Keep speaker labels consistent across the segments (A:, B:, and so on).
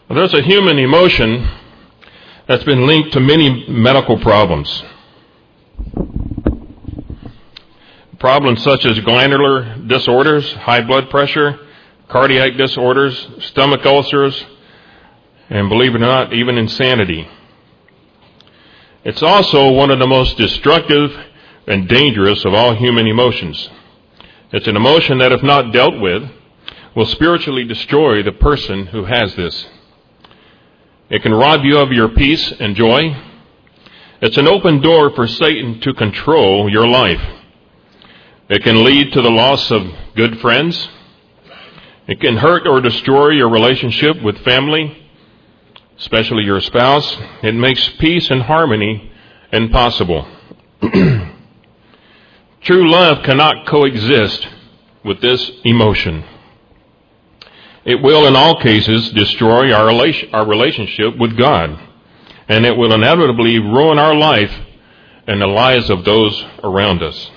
A: Well, there's a human emotion that's been linked to many medical problems. Problems such as glandular disorders, high blood pressure, cardiac disorders, stomach ulcers, and believe it or not, even insanity. It's also one of the most destructive and dangerous of all human emotions. It's an emotion that, if not dealt with, will spiritually destroy the person who has this. It can rob you of your peace and joy. It's an open door for Satan to control your life. It can lead to the loss of good friends. It can hurt or destroy your relationship with family, especially your spouse. It makes peace and harmony impossible. True love cannot coexist with this emotion. It will, in all cases, destroy our relationship with God, and it will inevitably ruin our life and the lives of those around us.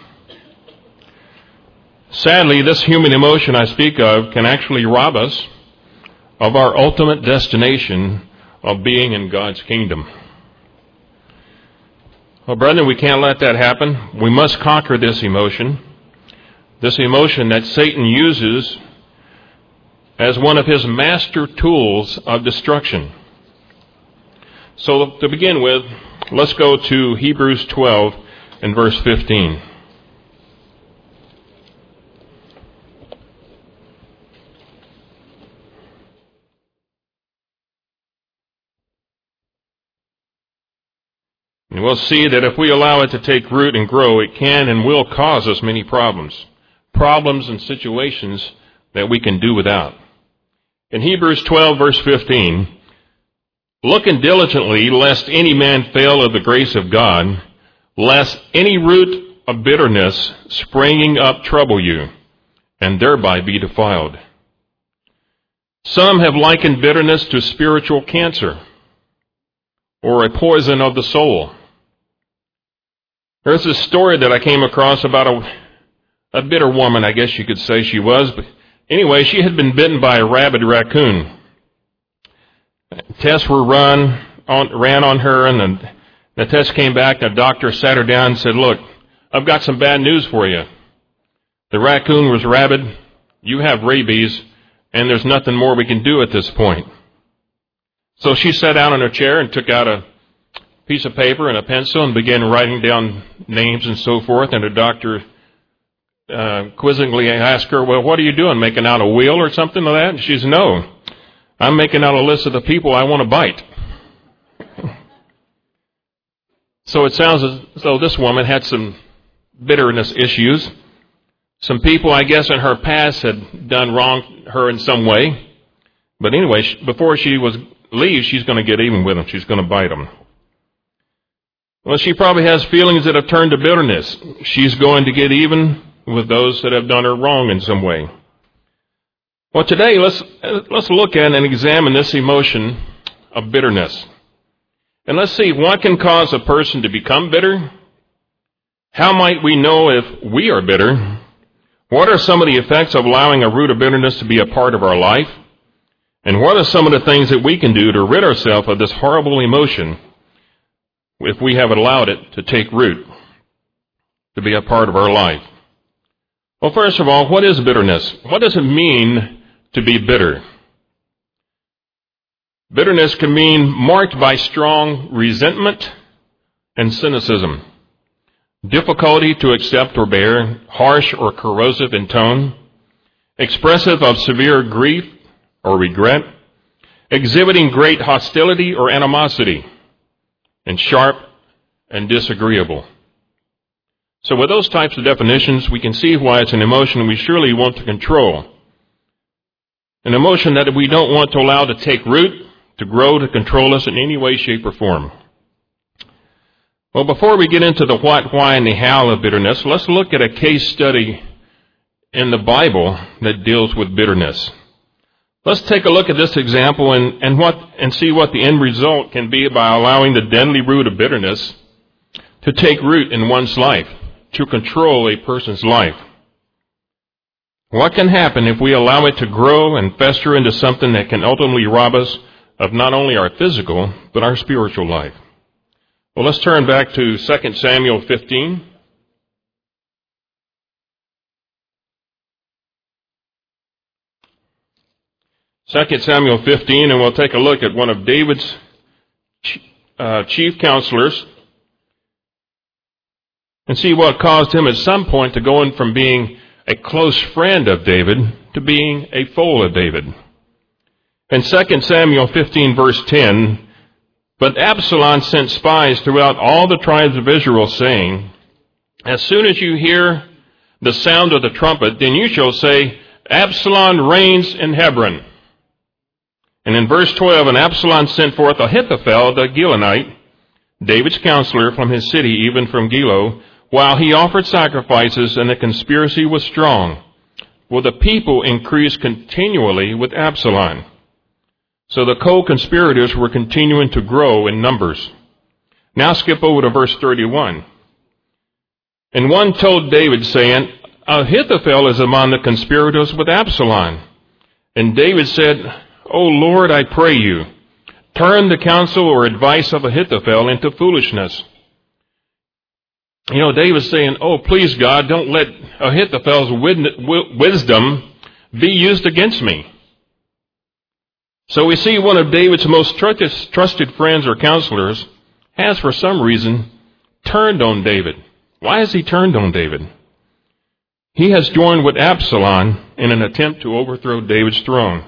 A: Sadly, this human emotion I speak of can actually rob us of our ultimate destination of being in God's kingdom. Well, brethren, we can't let that happen. We must conquer this emotion that Satan uses as one of his master tools of destruction. So to begin with, let's go to Hebrews 12 and verse 15. And we'll see that if we allow it to take root and grow, it can and will cause us many problems and situations that we can do without. In Hebrews 12, verse 15, looking diligently, lest any man fail of the grace of God, lest any root of bitterness springing up trouble you, and thereby be defiled. Some have likened bitterness to spiritual cancer, or a poison of the soul. There's this story that I came across about a bitter woman, I guess you could say she was, but anyway, she had been bitten by a rabid raccoon. Tests were ran on her, and the test came back. The doctor sat her down and said, "Look, I've got some bad news for you. The raccoon was rabid. You have rabies, and there's nothing more we can do at this point." So she sat down in her chair and took out a piece of paper and a pencil and began writing down names and so forth, and the doctor quizzingly asked her, "Well, what are you doing, making out a wheel or something like that?" And she said, "No, I'm making out a list of the people I want to bite." So it sounds as though this woman had some bitterness issues. Some people, I guess, in her past had done wrong her in some way. But anyway, before she leaves, she's going to get even with them. She's going to bite them. Well, she probably has feelings that have turned to bitterness. She's going to get even with those that have done her wrong in some way. Well, today, let's look at and examine this emotion of bitterness. And let's see what can cause a person to become bitter. How might we know if we are bitter? What are some of the effects of allowing a root of bitterness to be a part of our life? And what are some of the things that we can do to rid ourselves of this horrible emotion if we have allowed it to take root, to be a part of our life? Well, first of all, what is bitterness? What does it mean to be bitter? Bitterness can mean marked by strong resentment and cynicism, difficulty to accept or bear, harsh or corrosive in tone, expressive of severe grief or regret, exhibiting great hostility or animosity, and sharp and disagreeable. So with those types of definitions, we can see why it's an emotion we surely want to control. An emotion that we don't want to allow to take root, to grow, to control us in any way, shape, or form. Well, before we get into the what, why, and the how of bitterness, let's look at a case study in the Bible that deals with bitterness. Let's take a look at this example and see what the end result can be by allowing the deadly root of bitterness to take root in one's life, to control a person's life. What can happen if we allow it to grow and fester into something that can ultimately rob us of not only our physical, but our spiritual life. Well, let's turn back to 2 Samuel 15. Second Samuel 15, and we'll take a look at one of David's chief counselors and see what caused him at some point to go in from being a close friend of David to being a foe of David. In 2 Samuel 15, verse 10, "But Absalom sent spies throughout all the tribes of Israel, saying, As soon as you hear the sound of the trumpet, then you shall say, Absalom reigns in Hebron. And in verse 12, "And Absalom sent forth Ahithophel the Gilonite, David's counselor, from his city, even from Gilo, while he offered sacrifices, and the conspiracy was strong. For the people increased continually with Absalom." So the co-conspirators were continuing to grow in numbers. Now skip over to verse 31. "And one told David, saying, Ahithophel is among the conspirators with Absalom. And David said, O Lord, I pray you, turn the counsel or advice of Ahithophel into foolishness." You know, David's saying, oh, please, God, don't let Ahithophel's wisdom be used against me. So we see one of David's most trusted friends or counselors has, for some reason, turned on David. Why has he turned on David? He has joined with Absalom in an attempt to overthrow David's throne.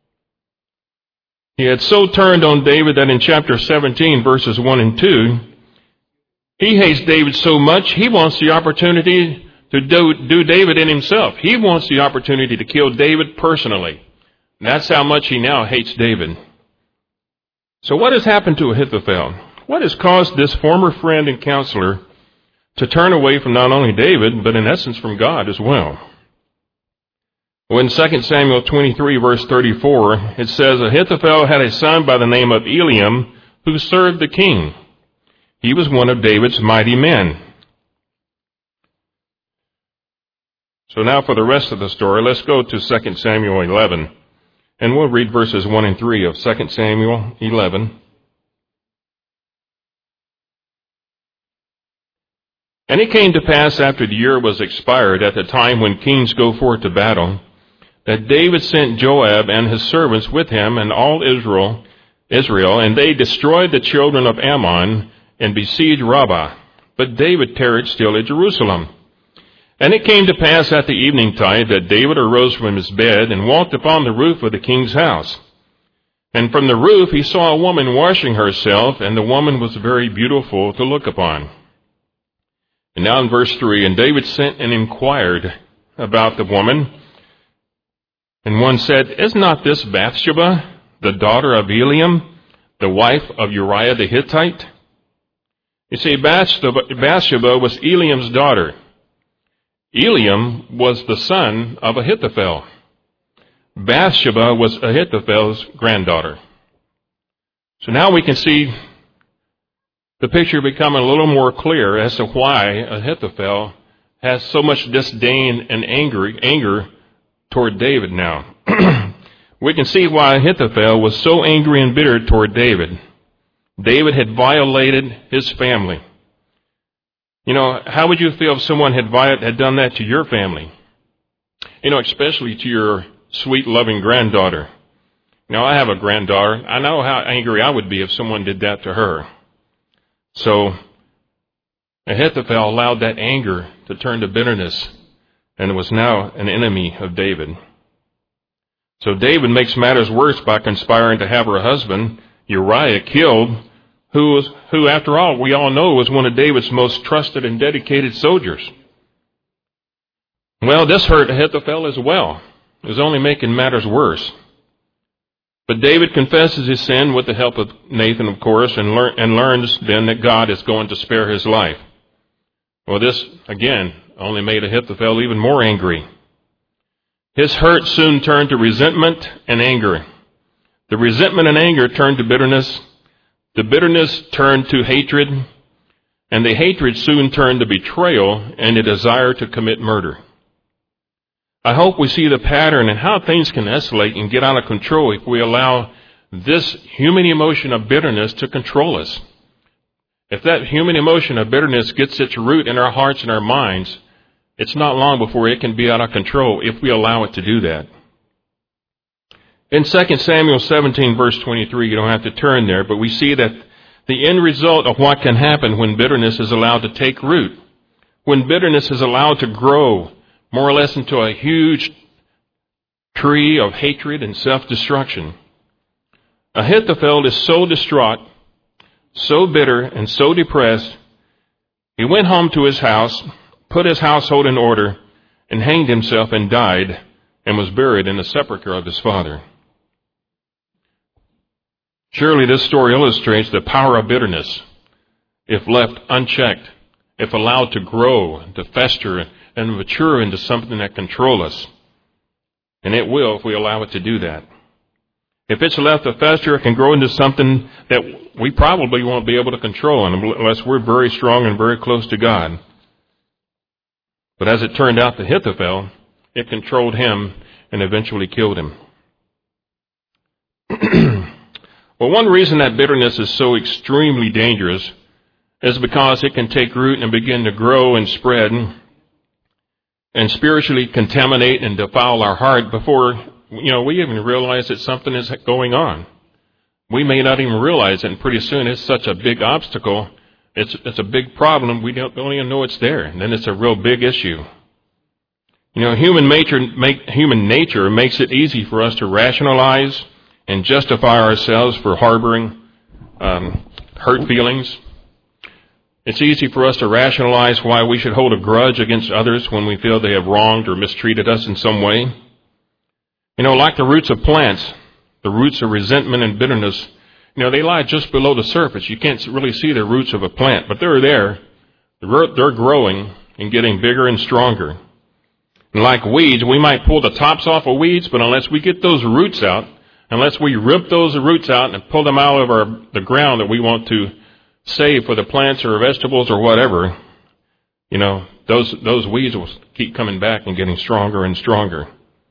A: He had so turned on David that in chapter 17, verses 1 and 2, he hates David so much, he wants the opportunity to do David in himself. He wants the opportunity to kill David personally. That's how much he now hates David. So what has happened to Ahithophel? What has caused this former friend and counselor to turn away from not only David, but in essence from God as well? Well, in 2 Samuel 23, verse 34, it says, "Ahithophel had a son by the name of Eliam, who served the king. He was one of David's mighty men." So now for the rest of the story, let's go to 2 Samuel 11. And we'll read verses 1 and 3 of 2 Samuel 11. "And it came to pass after the year was expired, at the time when kings go forth to battle, that David sent Joab and his servants with him and all Israel, and they destroyed the children of Ammon and besieged Rabbah. But David tarried still at Jerusalem. And it came to pass at the evening tide that David arose from his bed and walked upon the roof of the king's house. And from the roof he saw a woman washing herself, and the woman was very beautiful to look upon." And now in verse 3, "And David sent and inquired about the woman. And one said, Is not this Bathsheba, the daughter of Eliam, the wife of Uriah the Hittite?" You see, Bathsheba was Eliam's daughter. Eliam was the son of Ahithophel. Bathsheba was Ahithophel's granddaughter. So now we can see the picture becoming a little more clear as to why Ahithophel has so much disdain and anger toward David now. We can see why Ahithophel was so angry and bitter toward David. David had violated his family. You know, how would you feel if someone had done that to your family? You know, especially to your sweet, loving granddaughter. Now, I have a granddaughter. I know how angry I would be if someone did that to her. So, Ahithophel allowed that anger to turn to bitterness, and was now an enemy of David. So David makes matters worse by conspiring to have her husband, Uriah, killed, who after all, we all know was one of David's most trusted and dedicated soldiers. Well, this hurt Ahithophel as well. It was only making matters worse. But David confesses his sin with the help of Nathan, of course, and learns then that God is going to spare his life. Well, this, again, only made Ahithophel even more angry. His hurt soon turned to resentment and anger. The resentment and anger turned to bitterness. The bitterness turned to hatred. And the hatred soon turned to betrayal and a desire to commit murder. I hope we see the pattern and how things can escalate and get out of control if we allow this human emotion of bitterness to control us. If that human emotion of bitterness gets its root in our hearts and our minds, it's not long before it can be out of control if we allow it to do that. In 2 Samuel 17, verse 23, you don't have to turn there, but we see that the end result of what can happen when bitterness is allowed to take root, when bitterness is allowed to grow more or less into a huge tree of hatred and self-destruction. Ahithophel is so distraught, so bitter, and so depressed, he went home to his house, put his household in order, and hanged himself and died, and was buried in the sepulchre of his father. Surely this story illustrates the power of bitterness if left unchecked, if allowed to grow, to fester, and mature into something that controls us. And it will if we allow it to do that. If it's left to fester, it can grow into something that we probably won't be able to control unless we're very strong and very close to God. But as it turned out to Ahithophel, it controlled him and eventually killed him. Well, one reason that bitterness is so extremely dangerous is because it can take root and begin to grow and spread and spiritually contaminate and defile our heart before, we even realize that something is going on. We may not even realize it, and pretty soon it's such a big obstacle, it's a big problem, we don't even know it's there, and then it's a real big issue. Human nature makes it easy for us to rationalize and justify ourselves for harboring hurt feelings. It's easy for us to rationalize why we should hold a grudge against others when we feel they have wronged or mistreated us in some way. Like the roots of plants, the roots of resentment and bitterness, they lie just below the surface. You can't really see the roots of a plant, but they're there. They're growing and getting bigger and stronger. And like weeds, we might pull the tops off of weeds, but unless we get those roots out, unless we rip those roots out and pull them out of the ground that we want to save for the plants or vegetables or whatever, those weeds will keep coming back and getting stronger and stronger.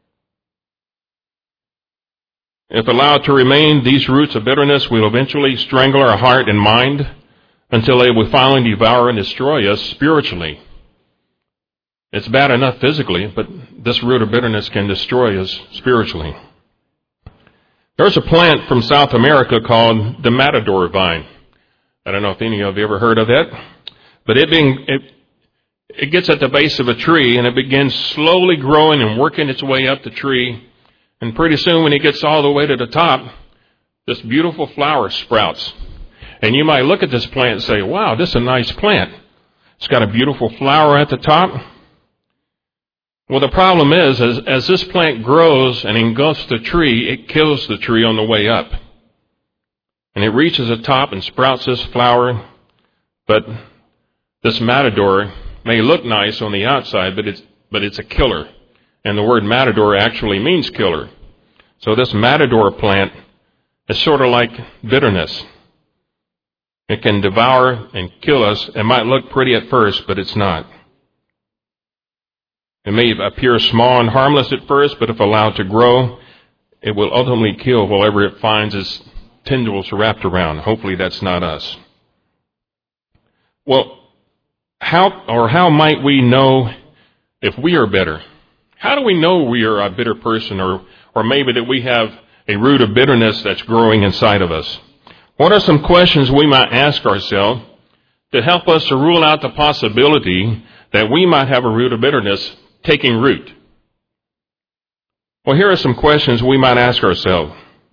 A: If allowed to remain, these roots of bitterness will eventually strangle our heart and mind until they will finally devour and destroy us spiritually. It's bad enough physically, but this root of bitterness can destroy us spiritually. There's a plant from South America called the matador vine. I don't know if any of you ever heard of that, but it gets at the base of a tree and it begins slowly growing and working its way up the tree. And pretty soon when it gets all the way to the top, this beautiful flower sprouts. And you might look at this plant and say, wow, this is a nice plant. It's got a beautiful flower at the top. Well, the problem is, as this plant grows and engulfs the tree, it kills the tree on the way up. And it reaches the top and sprouts this flower. But this matador may look nice on the outside, but it's a killer. And the word matador actually means killer. So this matador plant is sort of like bitterness. It can devour and kill us. It might look pretty at first, but it's not. It may appear small and harmless at first, but if allowed to grow, it will ultimately kill whatever it finds its tendrils wrapped around. Hopefully that's not us. Well, how might we know if we are bitter? How do we know we are a bitter person or maybe that we have a root of bitterness that's growing inside of us? What are some questions we might ask ourselves to help us to rule out the possibility that we might have a root of bitterness taking root? Well, here are some questions we might ask ourselves.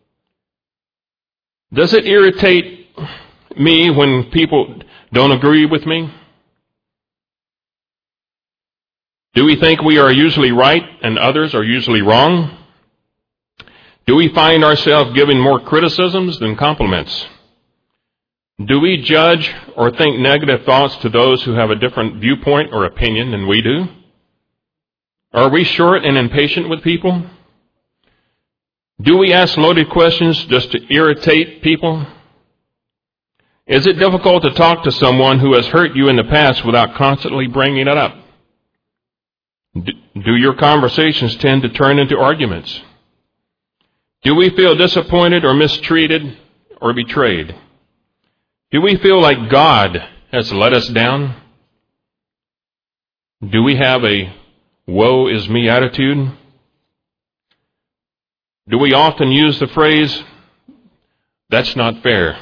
A: Does it irritate me when people don't agree with me? Do we think we are usually right and others are usually wrong? Do we find ourselves giving more criticisms than compliments? Do we judge or think negative thoughts to those who have a different viewpoint or opinion than we do? Are we short and impatient with people? Do we ask loaded questions just to irritate people? Is it difficult to talk to someone who has hurt you in the past without constantly bringing it up? Do your conversations tend to turn into arguments? Do we feel disappointed or mistreated or betrayed? Do we feel like God has let us down? Do we have a woe is me attitude? Do we often use the phrase, that's not fair?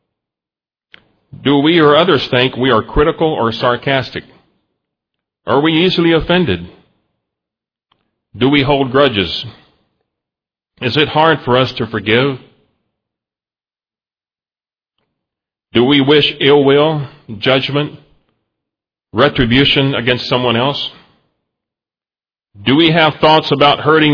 A: Do we or others think we are critical or sarcastic? Are we easily offended? Do we hold grudges? Is it hard for us to forgive? Do we wish ill will, judgment, retribution against someone else? Do you have thoughts about hurting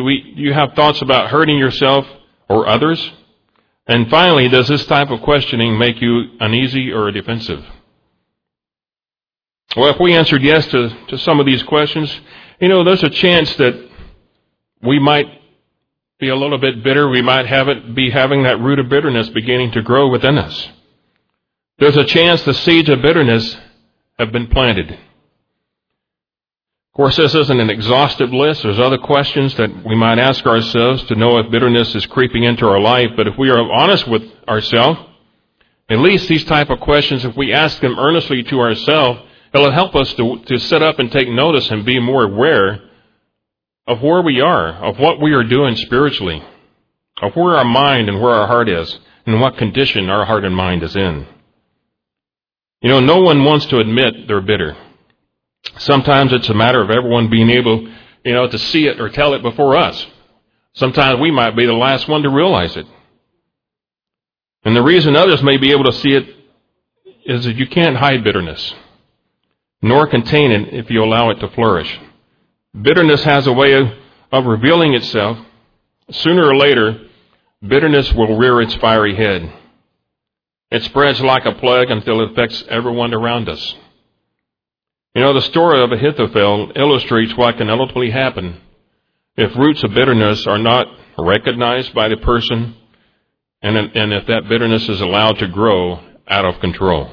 A: yourself or others? And finally, does this type of questioning make you uneasy or defensive? Well, if we answered yes to some of these questions, there's a chance that we might be a little bit bitter. We might be having that root of bitterness beginning to grow within us. There's a chance the seeds of bitterness have been planted. Of course, this isn't an exhaustive list. There's other questions that we might ask ourselves to know if bitterness is creeping into our life. But if we are honest with ourselves, at least these type of questions, if we ask them earnestly to ourselves, it'll help us to sit up and take notice and be more aware of where we are, of what we are doing spiritually, of where our mind and where our heart is, and what condition our heart and mind is in. No one wants to admit they're bitter. Sometimes it's a matter of everyone being able, to see it or tell it before us. Sometimes we might be the last one to realize it. And the reason others may be able to see it is that you can't hide bitterness, nor contain it if you allow it to flourish. Bitterness has a way of revealing itself. Sooner or later, bitterness will rear its fiery head. It spreads like a plague until it affects everyone around us. The story of Ahithophel illustrates what can ultimately happen if roots of bitterness are not recognized by the person and if that bitterness is allowed to grow out of control.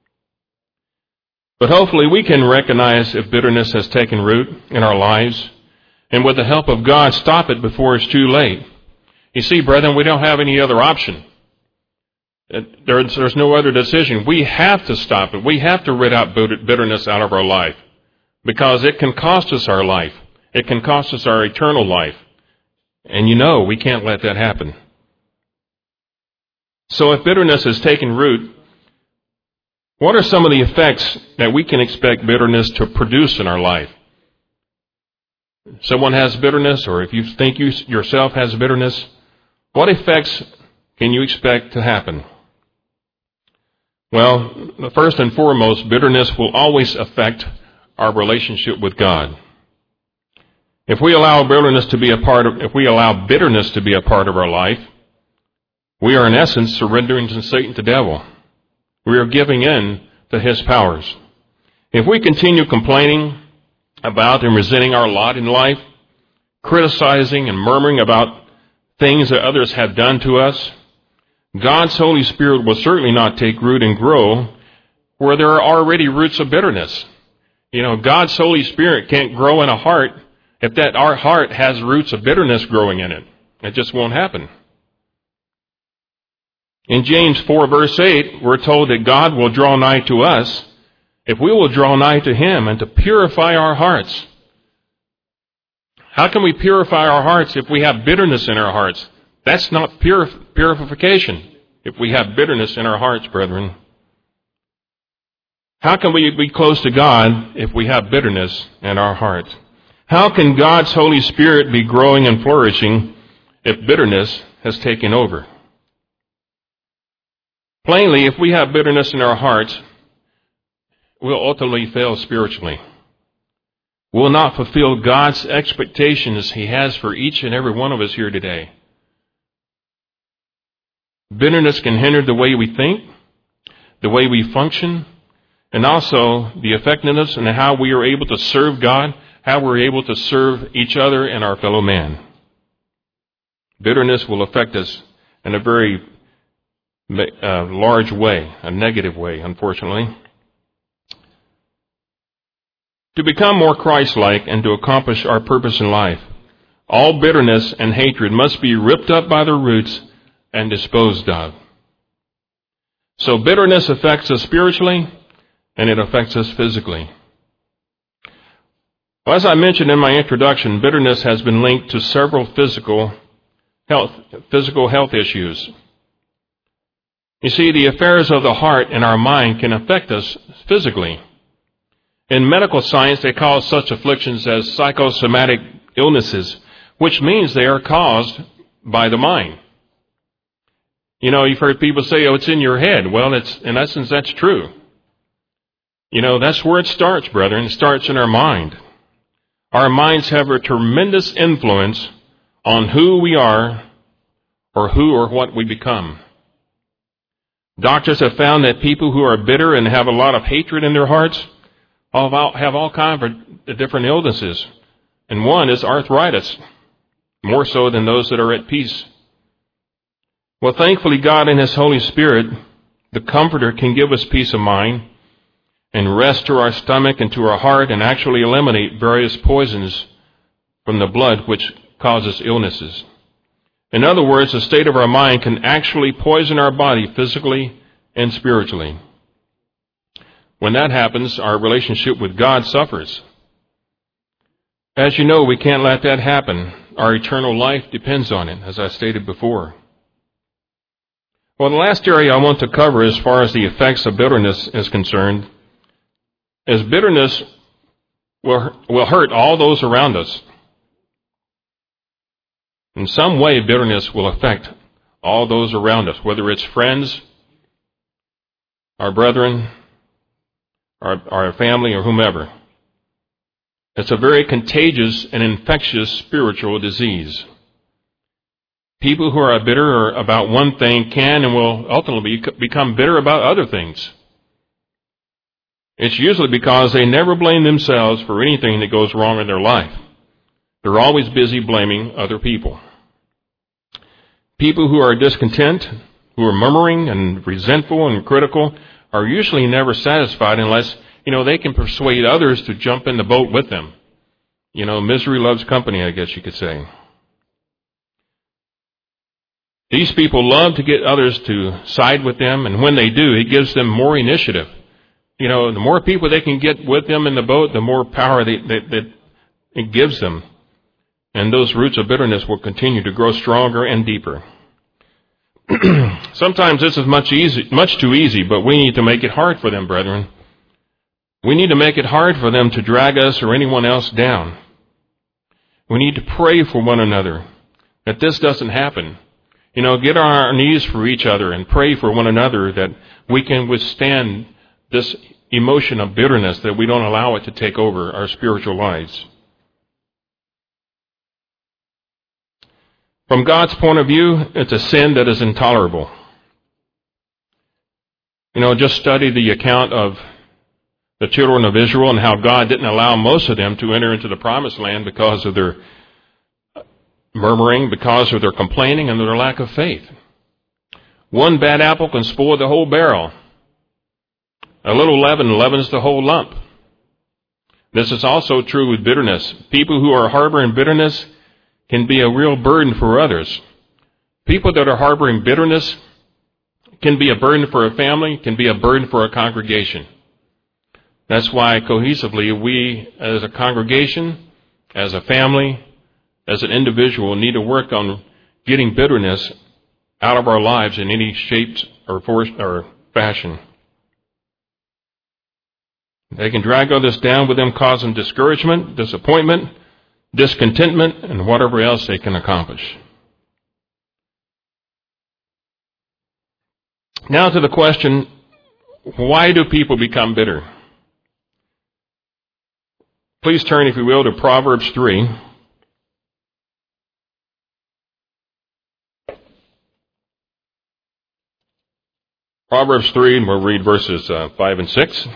A: But hopefully we can recognize if bitterness has taken root in our lives and with the help of God stop it before it's too late. You see, brethren, we don't have any other option. There's no other decision. We have to stop it. We have to rid out bitterness out of our life because it can cost us our life. It can cost us our eternal life. And we can't let that happen. So if bitterness has taken root, what are some of the effects that we can expect bitterness to produce in our life? If someone has bitterness, or if you think you yourself has bitterness, what effects can you expect to happen? Well, first and foremost, bitterness will always affect our relationship with God. If we allow bitterness to be a part of our life, we are in essence surrendering to Satan, the devil. We are giving in to his powers. If we continue complaining about and resenting our lot in life, criticizing and murmuring about things that others have done to us, God's Holy Spirit will certainly not take root and grow where there are already roots of bitterness. God's Holy Spirit can't grow in a heart if our heart has roots of bitterness growing in it. It just won't happen. In James 4 verse 8, we're told that God will draw nigh to us if we will draw nigh to Him and to purify our hearts. How can we purify our hearts if we have bitterness in our hearts? That's not purification if we have bitterness in our hearts, brethren. How can we be close to God if we have bitterness in our hearts? How can God's Holy Spirit be growing and flourishing if bitterness has taken over? Plainly, if we have bitterness in our hearts, we'll ultimately fail spiritually. We'll not fulfill God's expectations He has for each and every one of us here today. Bitterness can hinder the way we think, the way we function, and also the effectiveness and how we are able to serve God, how we're able to serve each other and our fellow man. Bitterness will affect us in a very large way, a negative way, unfortunately. To become more Christ-like and to accomplish our purpose in life, All bitterness and hatred must be ripped up by the roots and disposed of. So bitterness affects us spiritually, and it affects us physically. Well, as I mentioned in my introduction, bitterness has been linked to several physical health issues. You see, the affairs of the heart and our mind can affect us physically. In medical science, they call such afflictions as psychosomatic illnesses, which means they are caused by the mind. You know, you've heard people say, oh, it's in your head. Well, in essence, that's true. You know, that's where it starts, brethren. It starts in our mind. Our minds have a tremendous influence on who we are or who or what we become. Doctors have found that people who are bitter and have a lot of hatred in their hearts have all kinds of different illnesses. And one is arthritis, more so than those that are at peace. Well, thankfully, God in His Holy Spirit, the Comforter, can give us peace of mind and rest to our stomach and to our heart and actually eliminate various poisons from the blood which causes illnesses. In other words, the state of our mind can actually poison our body physically and spiritually. When that happens, our relationship with God suffers. As you know, we can't let that happen. Our eternal life depends on it, as I stated before. Well, the last area I want to cover as far as the effects of bitterness is concerned is bitterness will hurt all those around us. In some way, bitterness will affect all those around us, whether it's friends, our brethren, our family, or whomever. It's a very contagious and infectious spiritual disease. People who are bitter about one thing can and will ultimately become bitter about other things. It's usually because they never blame themselves for anything that goes wrong in their life. They're always busy blaming other people. People who are discontent, who are murmuring and resentful and critical, are usually never satisfied unless, they can persuade others to jump in the boat with them. Misery loves company, I guess you could say. These people love to get others to side with them, and when they do, it gives them more initiative. The more people they can get with them in the boat, the more power that it gives them. And those roots of bitterness will continue to grow stronger and deeper. Sometimes this is much too easy, but we need to make it hard for them, brethren. We need to make it hard for them to drag us or anyone else down. We need to pray for one another that this doesn't happen. Get on our knees for each other and pray for one another that we can withstand this emotion of bitterness, that we don't allow it to take over our spiritual lives. From God's point of view, it's a sin that is intolerable. Just study the account of the children of Israel and how God didn't allow most of them to enter into the promised land because of their murmuring, because of their complaining, and their lack of faith. One bad apple can spoil the whole barrel. A little leaven leavens the whole lump. This is also true with bitterness. People who are harboring bitterness can be a real burden for others. People that are harboring bitterness can be a burden for a family, can be a burden for a congregation. That's why cohesively we as a congregation, as a family, as an individual need to work on getting bitterness out of our lives in any shape or force or fashion. They can drag others down with them, causing discouragement, disappointment, discontentment, and whatever else they can accomplish. Now to the question, why do people become bitter? Please turn, if you will, to Proverbs 3. Proverbs 3, and we'll read verses 5 and 6.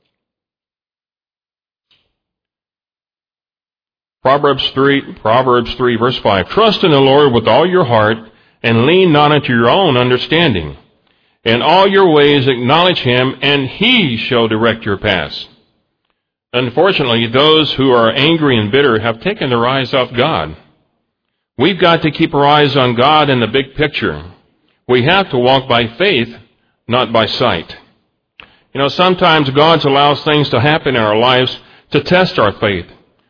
A: Proverbs 3, verse 5. Trust in the Lord with all your heart, and lean not unto your own understanding. In all your ways acknowledge Him, and He shall direct your paths. Unfortunately, those who are angry and bitter have taken their eyes off God. We've got to keep our eyes on God and the big picture. We have to walk by faith, not by sight. Sometimes God allows things to happen in our lives to test our faith.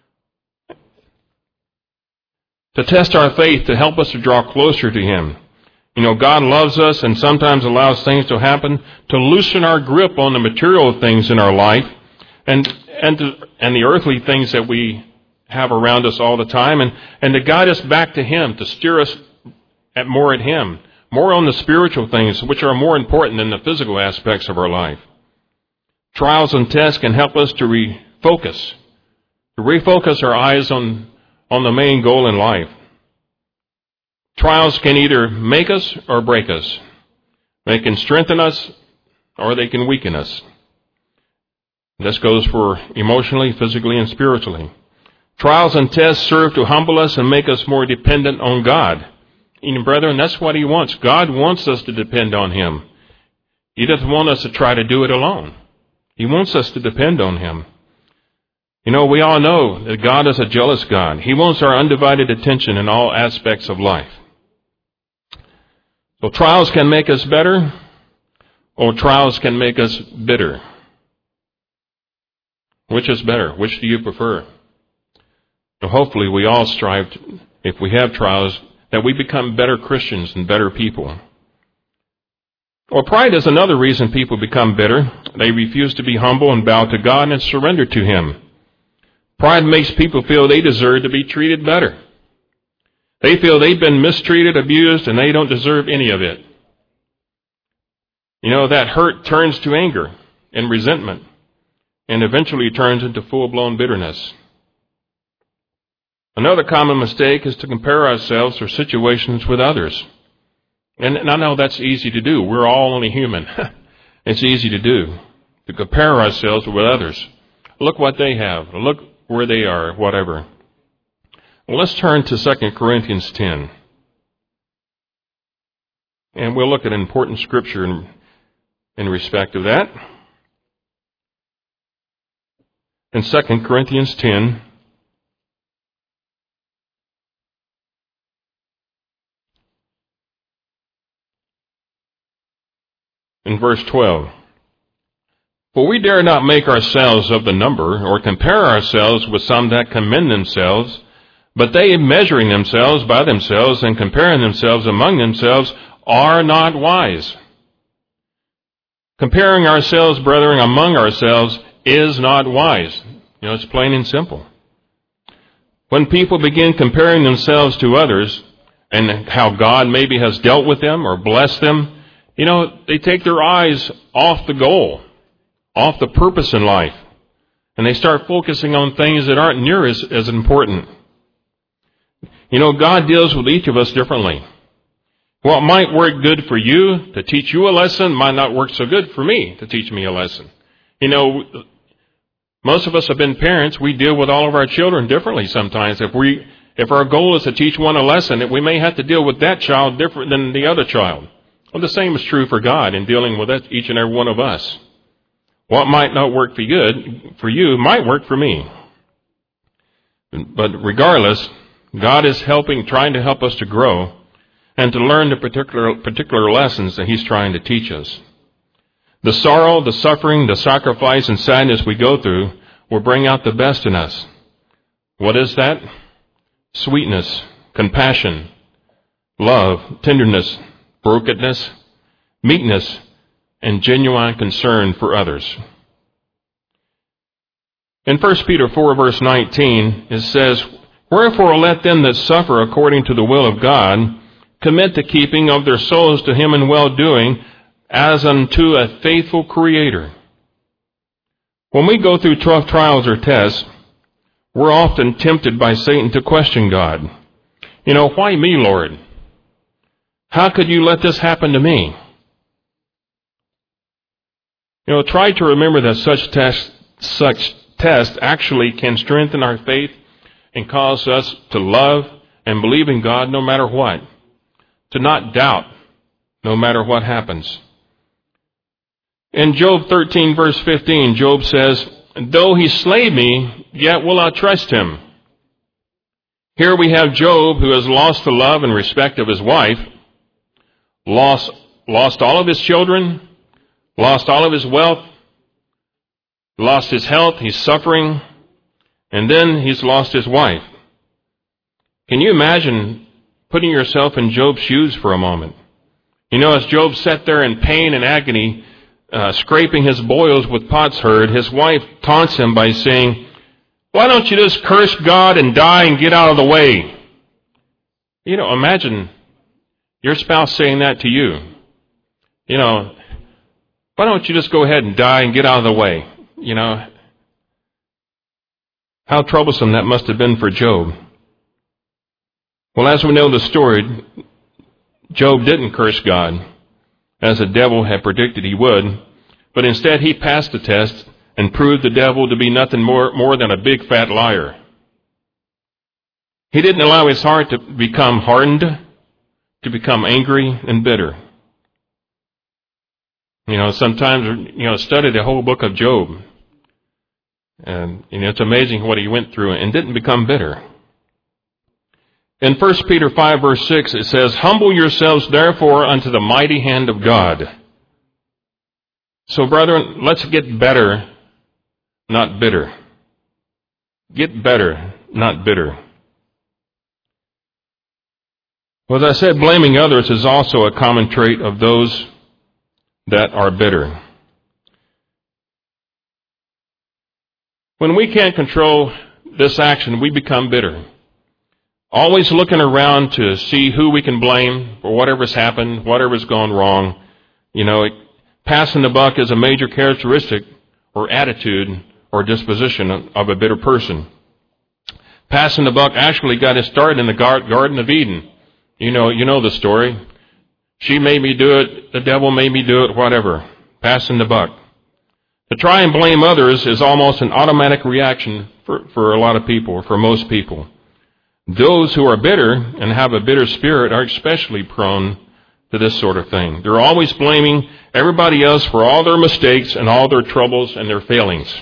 A: To test our faith, to help us to draw closer to Him. God loves us and sometimes allows things to happen to loosen our grip on the material things in our life and the earthly things that we have around us all the time, and to guide us back to Him, to steer us more at Him, more on the spiritual things which are more important than the physical aspects of our life. Trials and tests can help us to refocus our eyes on the main goal in life. Trials can either make us or break us. They can strengthen us or they can weaken us. This goes for emotionally, physically, and spiritually. Trials and tests serve to humble us and make us more dependent on God. Brethren, that's what He wants. God wants us to depend on Him. He doesn't want us to try to do it alone. He wants us to depend on Him. We all know that God is a jealous God. He wants our undivided attention in all aspects of life. So trials can make us better, or trials can make us bitter. Which is better? Which do you prefer? Hopefully we all strive, if we have trials, that we become better Christians and better people. Or pride is another reason people become bitter. They refuse to be humble and bow to God and surrender to Him. Pride makes people feel they deserve to be treated better. They feel they've been mistreated, abused, and they don't deserve any of it. That hurt turns to anger and resentment, and eventually turns into full-blown bitterness. Another common mistake is to compare ourselves or situations with others. And I know that's easy to do. We're all only human. It's easy to do, to compare ourselves with others. Look what they have. Look where they are, whatever. Well, let's turn to 2 Corinthians 10. And we'll look at an important scripture in respect of that. In 2 Corinthians 10, in verse 12. For we dare not make ourselves of the number, or compare ourselves with some that commend themselves, but they, measuring themselves by themselves and comparing themselves among themselves, are not wise. Comparing ourselves, brethren, among ourselves is not wise. It's plain and simple. When people begin comparing themselves to others, and how God maybe has dealt with them or blessed them, they take their eyes off the goal, off the purpose in life, and they start focusing on things that aren't near as important. God deals with each of us differently. What might work good for you to teach you a lesson might not work so good for me to teach me a lesson. Most of us have been parents. We deal with all of our children differently sometimes. If our goal is to teach one a lesson, we may have to deal with that child different than the other child. Well, the same is true for God in dealing with each and every one of us. What might not work for you might work for me. But regardless, God is trying to help us to grow and to learn the particular lessons that He's trying to teach us. The sorrow, the suffering, the sacrifice, and sadness we go through will bring out the best in us. What is that? Sweetness, compassion, love, tenderness, brokenness, meekness, and genuine concern for others. In 1 Peter 4, verse 19, it says, Wherefore let them that suffer according to the will of God commit the keeping of their souls to Him in well-doing, as unto a faithful Creator. When we go through tough trials or tests, we're often tempted by Satan to question God. Why me, Lord? How could you let this happen to me? Try to remember that such tests actually can strengthen our faith and cause us to love and believe in God no matter what. To not doubt no matter what happens. In Job 13, verse 15, Job says, Though he slay me, yet will I trust him. Here we have Job, who has lost the love and respect of his wife, lost all of his children, lost all of his wealth, lost his health, he's suffering, and then he's lost his wife. Can you imagine putting yourself in Job's shoes for a moment? You know, as Job sat there in pain and agony, scraping his boils with potsherd, his wife taunts him by saying, "Why don't you just curse God and die and get out of the way?" You know, imagine your spouse saying that to you. You know, why don't you just go ahead and die and get out of the way? You know, how troublesome that must have been for Job. Well, as we know the story, Job didn't curse God, as the devil had predicted he would, but instead he passed the test and proved the devil to be nothing more than a big fat liar. He didn't allow his heart to become hardened, to become angry and bitter. You know, sometimes, study the whole book of Job. And, it's amazing what he went through and didn't become bitter. In 1 Peter 5, verse 6, it says, "Humble yourselves, therefore, unto the mighty hand of God." So, brethren, let's get better, not bitter. Get better, not bitter. Well, as I said, blaming others is also a common trait of those that are bitter. When we can't control this action, we become bitter. Always looking around to see who we can blame for whatever's happened, whatever's gone wrong. Passing the buck is a major characteristic or attitude or disposition of a bitter person. Passing the buck actually got his start in the Garden of Eden. You know the story. She made me do it, the devil made me do it, whatever. Passing the buck. To try and blame others is almost an automatic reaction for a lot of people, or for most people. Those who are bitter and have a bitter spirit are especially prone to this sort of thing. They're always blaming everybody else for all their mistakes and all their troubles and their failings.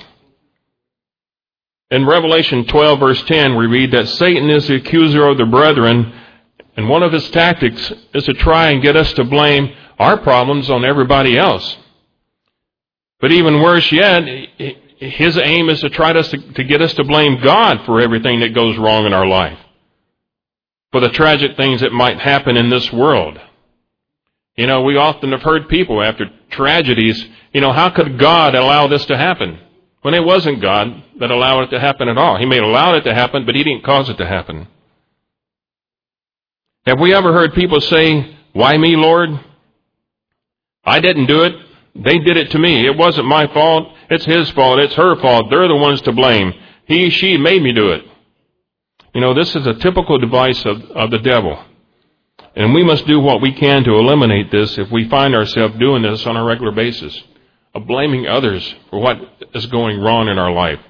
A: In Revelation 12, verse 10, we read that Satan is the accuser of the brethren, and one of his tactics is to try and get us to blame our problems on everybody else. But even worse yet, his aim is to try to get us to blame God for everything that goes wrong in our life, for the tragic things that might happen in this world. We often have heard people after tragedies, how could God allow this to happen? When it wasn't God that allowed it to happen at all. He may allow it to happen, but He didn't cause it to happen. Have we ever heard people say, "Why me, Lord? I didn't do it. They did it to me. It wasn't my fault. It's His fault. It's her fault. They're the ones to blame. She made me do it." This is a typical device of the devil. And we must do what we can to eliminate this if we find ourselves doing this on a regular basis, of blaming others for what is going wrong in our life.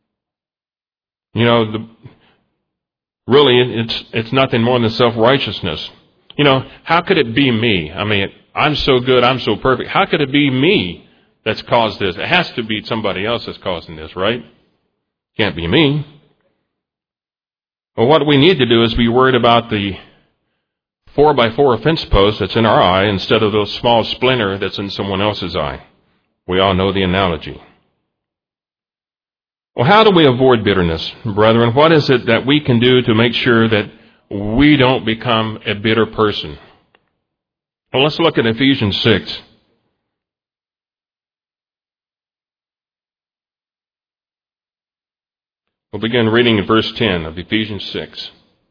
A: Really, it's nothing more than self-righteousness. How could it be me? I mean, I'm so good, I'm so perfect. How could it be me that's caused this? It has to be somebody else that's causing this, right? Can't be me. Well, what we need to do is be worried about the 4x4 fence post that's in our eye instead of the small splinter that's in someone else's eye. We all know the analogy. Well, how do we avoid bitterness, brethren? What is it that we can do to make sure that we don't become a bitter person? Well, let's look at Ephesians 6. We'll begin reading in verse 10 of Ephesians 6.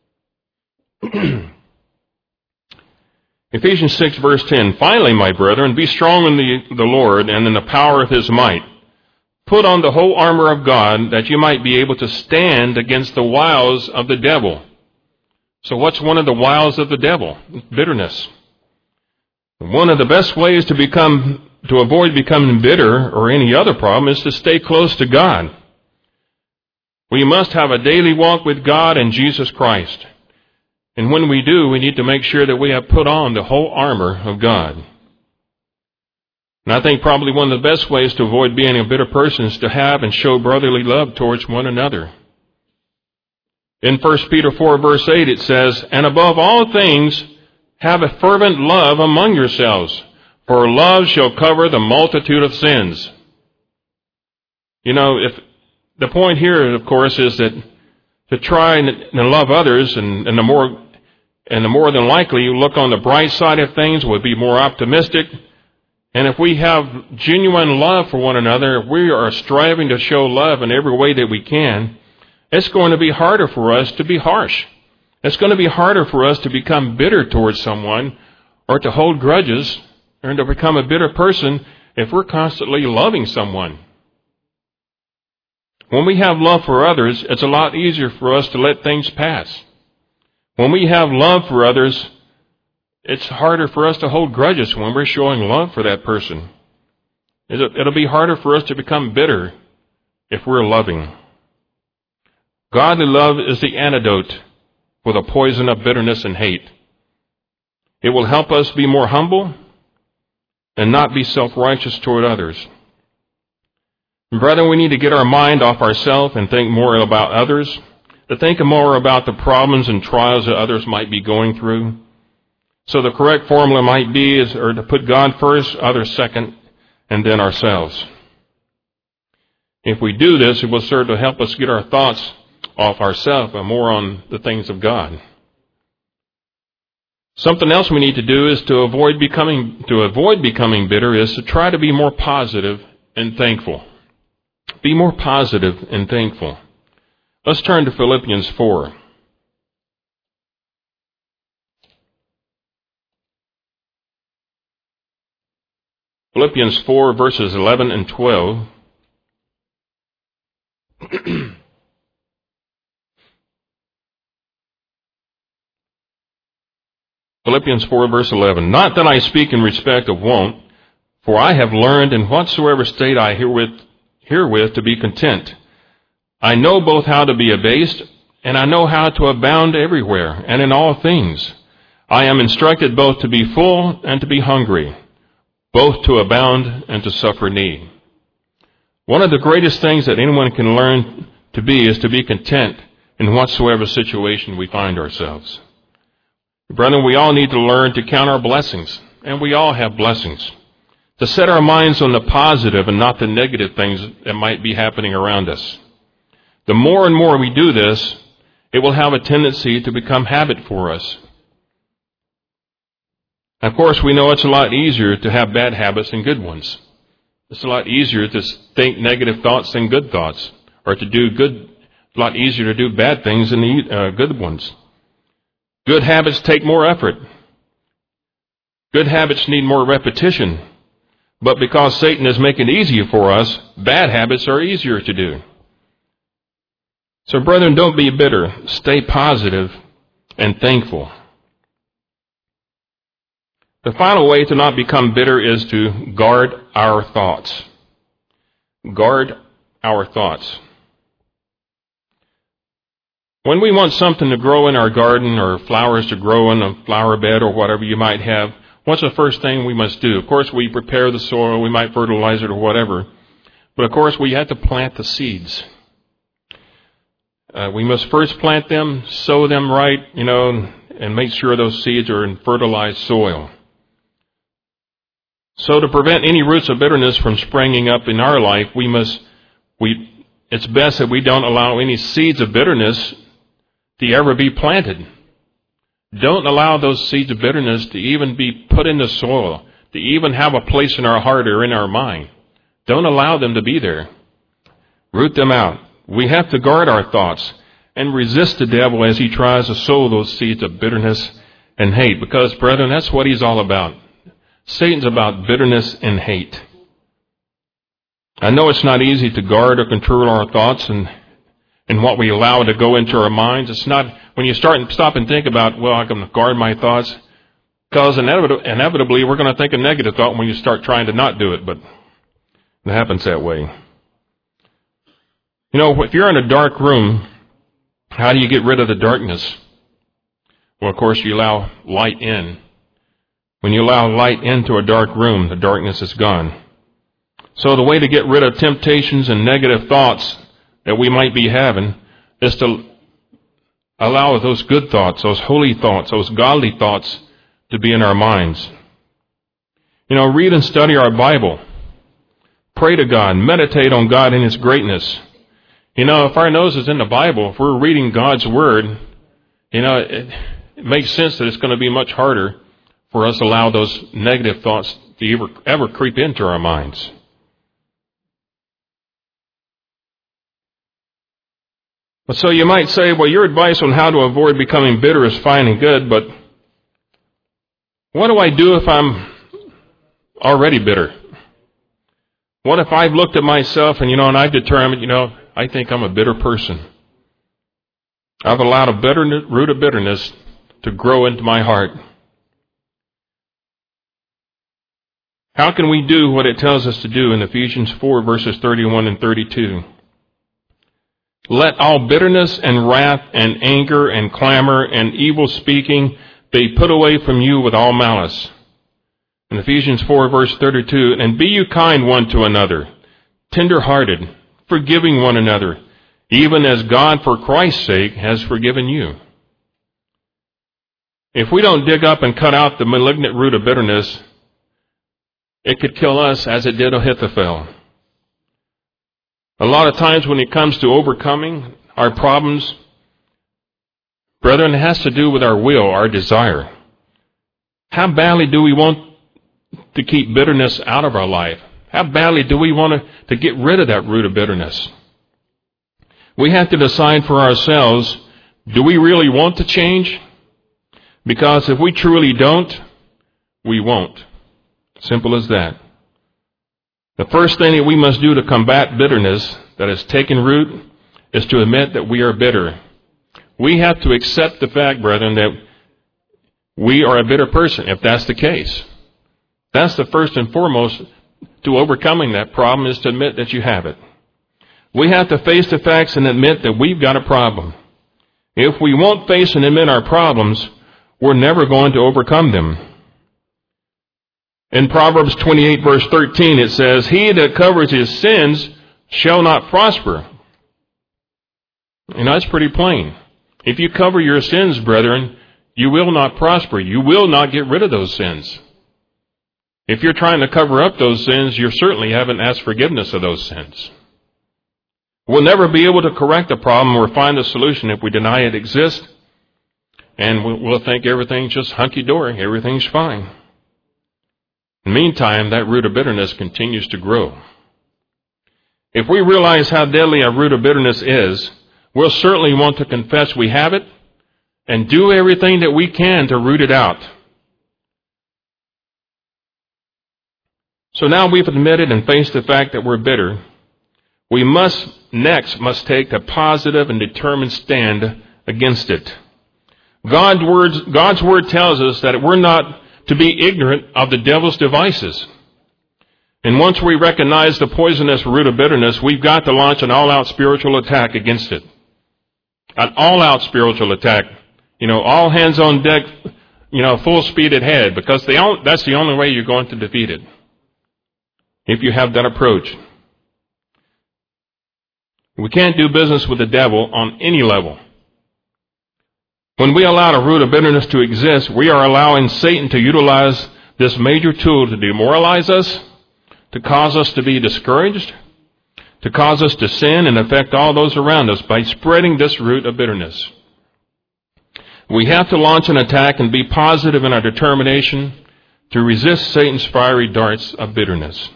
A: Ephesians 6, verse 10, "Finally, my brethren, be strong in the Lord and in the power of His might. Put on the whole armor of God, that you might be able to stand against the wiles of the devil." So what's one of the wiles of the devil? Bitterness. One of the best ways to avoid becoming bitter or any other problem is to stay close to God. We must have a daily walk with God and Jesus Christ. And when we do, we need to make sure that we have put on the whole armor of God. And I think probably one of the best ways to avoid being a bitter person is to have and show brotherly love towards one another. In 1 Peter 4, verse 8, it says, "And above all things, have a fervent love among yourselves, for love shall cover the multitude of sins." You know, if the point here, of course, is that to try and love others, and the more than likely you look on the bright side of things, we'll be more optimistic. And if we have genuine love for one another, if we are striving to show love in every way that we can, it's going to be harder for us to be harsh. It's going to be harder for us to become bitter towards someone or to hold grudges or to become a bitter person if we're constantly loving someone. When we have love for others, it's a lot easier for us to let things pass. When we have love for others, it's harder for us to hold grudges when we're showing love for that person. It'll be harder for us to become bitter if we're loving. Godly love is the antidote for the poison of bitterness and hate. It will help us be more humble and not be self-righteous toward others. Brethren, we need to get our mind off ourselves and think more about others, to think more about the problems and trials that others might be going through. So the correct formula might be to put God first, others second, and then ourselves. If we do this, it will serve to help us get our thoughts off ourselves and more on the things of God. Something else we need to do is to avoid becoming bitter is to try to be more positive and thankful. Be more positive and thankful. Let's turn to Philippians 4. Philippians 4, verses 11 and 12. Philippians 4, verse 11. "Not that I speak in respect of want, for I have learned in whatsoever state I herewith to be content. I know both how to be abased, and I know how to abound everywhere, and in all things. I am instructed both to be full and to be hungry, both to abound and to suffer need." One of the greatest things that anyone can learn to be is to be content in whatsoever situation we find ourselves. Brethren, we all need to learn to count our blessings, and we all have blessings. To set our minds on the positive and not the negative things that might be happening around us. The more and more we do this, it will have a tendency to become habit for us. Of course, we know it's a lot easier to have bad habits than good ones. It's a lot easier to think negative thoughts than good thoughts, or to do good. It's a lot easier to do bad things than good ones. Good habits take more effort. Good habits need more repetition. But because Satan is making it easier for us, bad habits are easier to do. So, brethren, don't be bitter. Stay positive and thankful. The final way to not become bitter is to guard our thoughts. Guard our thoughts. When we want something to grow in our garden or flowers to grow in a flower bed or whatever you might have, what's the first thing we must do? Of course, we prepare the soil, we might fertilize it or whatever. But of course, we have to plant the seeds. We must first plant them, sow them right, and make sure those seeds are in fertilized soil. So to prevent any roots of bitterness from springing up in our life, it's best that we don't allow any seeds of bitterness to ever be planted. Don't allow those seeds of bitterness to even be put in the soil, to even have a place in our heart or in our mind. Don't allow them to be there. Root them out. We have to guard our thoughts and resist the devil as he tries to sow those seeds of bitterness and hate. Because, brethren, that's what he's all about. Satan's about bitterness and hate. I know it's not easy to guard or control our thoughts and what we allow to go into our minds. It's not, when you stop and think about, well, I'm going to guard my thoughts, because inevitably we're going to think a negative thought when you start trying to not do it, but it happens that way. If you're in a dark room, how do you get rid of the darkness? Well, of course, you allow light in. When you allow light into a dark room, the darkness is gone. So the way to get rid of temptations and negative thoughts that we might be having is to allow those good thoughts, those holy thoughts, those godly thoughts to be in our minds. Read and study our Bible. Pray to God. Meditate on God and His greatness. If our nose is in the Bible, if we're reading God's Word, it makes sense that it's going to be much harder for us to allow those negative thoughts to ever creep into our minds. So you might say, well, your advice on how to avoid becoming bitter is fine and good, but what do I do if I'm already bitter? What if I've looked at myself and I've determined, I think I'm a bitter person. I've allowed a root of bitterness to grow into my heart. How can we do what it tells us to do in Ephesians 4, verses 31 and 32? Let all bitterness and wrath and anger and clamor and evil speaking be put away from you with all malice. In Ephesians 4, verse 32, and be you kind one to another, tender-hearted, forgiving one another, even as God for Christ's sake has forgiven you. If we don't dig up and cut out the malignant root of bitterness, it could kill us as it did Ahithophel. A lot of times when it comes to overcoming our problems, brethren, it has to do with our will, our desire. How badly do we want to keep bitterness out of our life? How badly do we want to get rid of that root of bitterness? We have to decide for ourselves, do we really want to change? Because if we truly don't, we won't. Simple as that. The first thing that we must do to combat bitterness that has taken root is to admit that we are bitter. We have to accept the fact, brethren, that we are a bitter person, if that's the case. That's the first and foremost to overcoming that problem, is to admit that you have it. We have to face the facts and admit that we've got a problem. If we won't face and admit our problems, we're never going to overcome them. In Proverbs 28, verse 13, it says, he that covers his sins shall not prosper. That's pretty plain. If you cover your sins, brethren, you will not prosper. You will not get rid of those sins. If you're trying to cover up those sins, you certainly haven't asked forgiveness of those sins. We'll never be able to correct the problem or find a solution if we deny it exists, and we'll think everything's just hunky-dory, everything's fine. In the meantime, that root of bitterness continues to grow. If we realize how deadly a root of bitterness is, we'll certainly want to confess we have it and do everything that we can to root it out. So now we've admitted and faced the fact that we're bitter. We must take a positive and determined stand against it. God's word tells us that we're not to be ignorant of the devil's devices. And once we recognize the poisonous root of bitterness, we've got to launch an all-out spiritual attack against it. An all-out spiritual attack. All hands on deck, full speed ahead, because that's the only way you're going to defeat it. If you have that approach. We can't do business with the devil on any level. When we allow a root of bitterness to exist, we are allowing Satan to utilize this major tool to demoralize us, to cause us to be discouraged, to cause us to sin and affect all those around us by spreading this root of bitterness. We have to launch an attack and be positive in our determination to resist Satan's fiery darts of bitterness.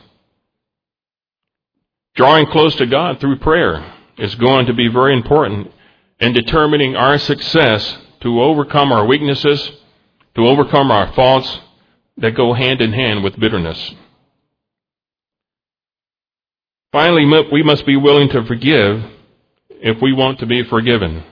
A: Drawing close to God through prayer is going to be very important in determining our success to overcome our weaknesses, to overcome our faults that go hand in hand with bitterness. Finally, we must be willing to forgive if we want to be forgiven.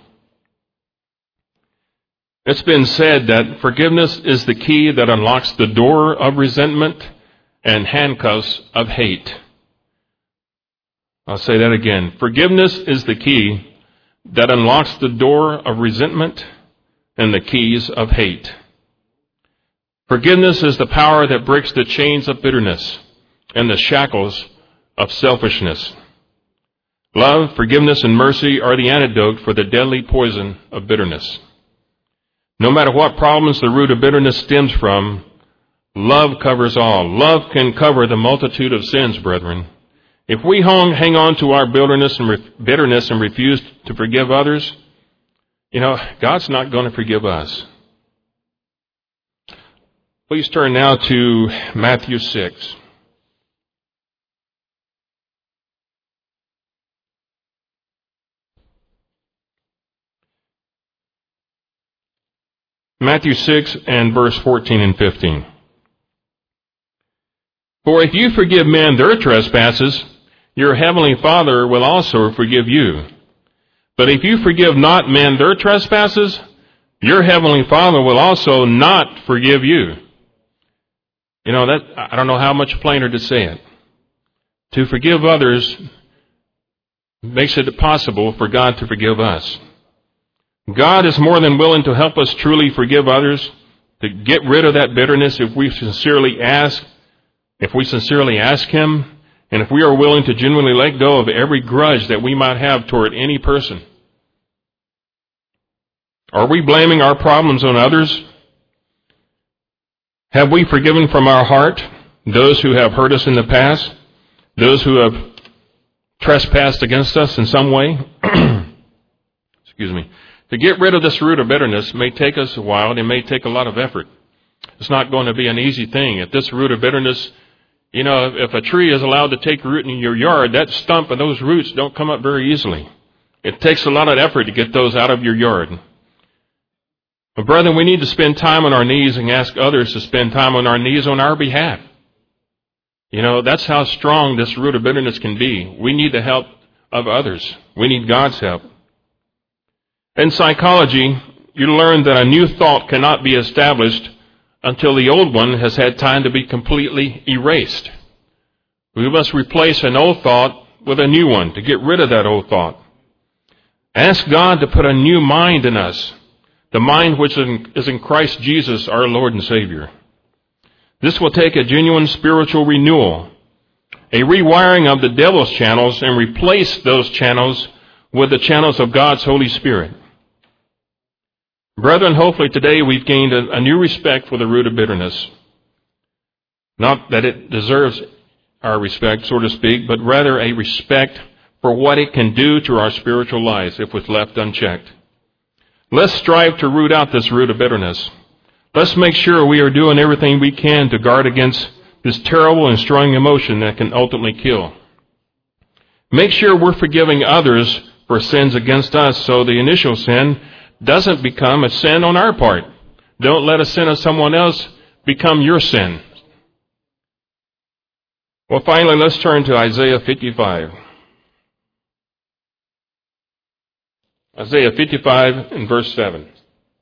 A: It's been said that forgiveness is the key that unlocks the door of resentment and handcuffs of hate. I'll say that again. Forgiveness is the key that unlocks the door of resentment and the keys of hate. Forgiveness is the power that breaks the chains of bitterness and the shackles of selfishness. Love, forgiveness, and mercy are the antidote for the deadly poison of bitterness. No matter what problems the root of bitterness stems from, love covers all. Love can cover the multitude of sins, brethren. If we hang on to our bitterness and refuse to forgive others, God's not going to forgive us. Please turn now to Matthew 6. Matthew 6 and verse 14 and 15. For if you forgive men their trespasses, your heavenly Father will also forgive you. But if you forgive not men their trespasses, your heavenly Father will also not forgive you. I don't know how much plainer to say it. To forgive others makes it possible for God to forgive us. God is more than willing to help us truly forgive others, to get rid of that bitterness if we sincerely ask Him, and if we are willing to genuinely let go of every grudge that we might have toward any person. Are we blaming our problems on others? Have we forgiven from our heart those who have hurt us in the past? Those who have trespassed against us in some way? Excuse me. To get rid of this root of bitterness may take us a while and it may take a lot of effort. It's not going to be an easy thing. If this root of bitterness, if a tree is allowed to take root in your yard, that stump and those roots don't come up very easily. It takes a lot of effort to get those out of your yard. But brethren, we need to spend time on our knees and ask others to spend time on our knees on our behalf. That's how strong this root of bitterness can be. We need the help of others. We need God's help. In psychology, you learn that a new thought cannot be established until the old one has had time to be completely erased. We must replace an old thought with a new one to get rid of that old thought. Ask God to put a new mind in us, the mind which is in Christ Jesus, our Lord and Savior. This will take a genuine spiritual renewal, a rewiring of the devil's channels, and replace those channels with the channels of God's Holy Spirit. Brethren, hopefully today we've gained a new respect for the root of bitterness. Not that it deserves our respect, so to speak, but rather a respect for what it can do to our spiritual lives if it's left unchecked. Let's strive to root out this root of bitterness. Let's make sure we are doing everything we can to guard against this terrible and strong emotion that can ultimately kill. Make sure we're forgiving others for sins against us so the initial sin doesn't become a sin on our part. Don't let a sin of someone else become your sin. Well, finally, let's turn to Isaiah 55. Isaiah 55 and verse 7.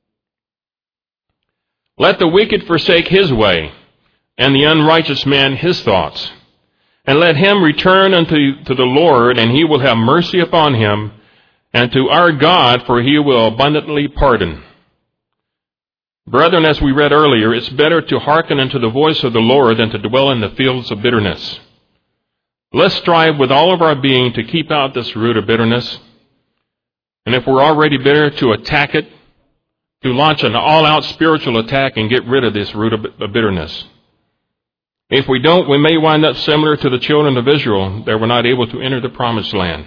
A: Let the wicked forsake his way, and the unrighteous man his thoughts. And let him return unto the Lord, and he will have mercy upon him, and to our God, for he will abundantly pardon. Brethren, as we read earlier, it's better to hearken unto the voice of the Lord than to dwell in the fields of bitterness. Let's strive with all of our being to keep out this root of bitterness. And if we're already bitter, to attack it, to launch an all-out spiritual attack and get rid of this root of bitterness. If we don't, we may wind up similar to the children of Israel that were not able to enter the promised land.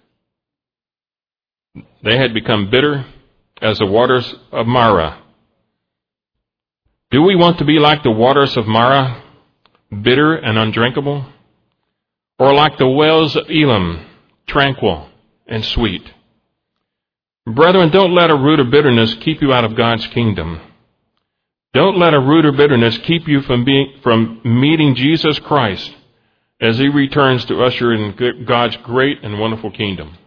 A: They had become bitter as the waters of Marah. Do we want to be like the waters of Marah, bitter and undrinkable? Or like the wells of Elam, tranquil and sweet? Brethren, don't let a root of bitterness keep you out of God's kingdom. Don't let a root of bitterness keep you from meeting Jesus Christ as He returns to usher in God's great and wonderful kingdom.